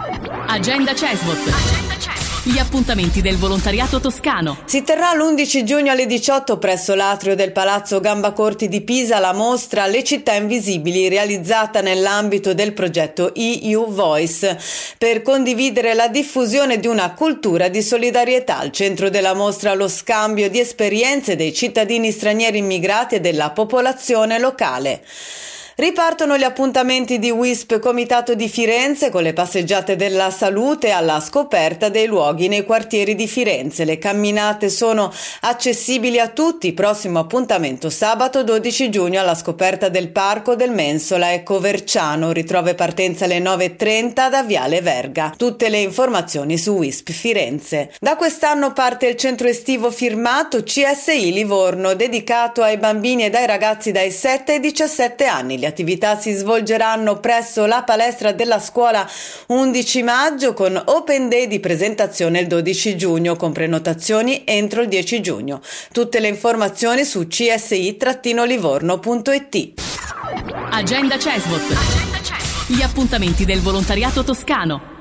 Agenda CESVOT. Gli appuntamenti del volontariato toscano. Si terrà l'11 giugno alle 18 presso l'atrio del Palazzo Gambacorti di Pisa la mostra Le città invisibili, realizzata nell'ambito del progetto EU Voice, per condividere la diffusione di una cultura di solidarietà. Al centro della mostra lo scambio di esperienze dei cittadini stranieri immigrati e della popolazione locale. Ripartono gli appuntamenti di WISP Comitato di Firenze con le passeggiate della salute alla scoperta dei luoghi nei quartieri di Firenze. Le camminate sono accessibili a tutti. Prossimo appuntamento sabato 12 giugno alla scoperta del Parco del Mensola e Coverciano. Ritrova e partenza alle 9:30 da Viale Verga. Tutte le informazioni su WISP Firenze. Da quest'anno parte il centro estivo firmato CSI Livorno, dedicato ai bambini e ai ragazzi dai 7 ai 17 anni. Le attività si svolgeranno presso la palestra della scuola 11 maggio con Open Day di presentazione il 12 giugno con prenotazioni entro il 10 giugno. Tutte le informazioni su csi-livorno.it. Agenda CESVOT. Gli appuntamenti del volontariato toscano.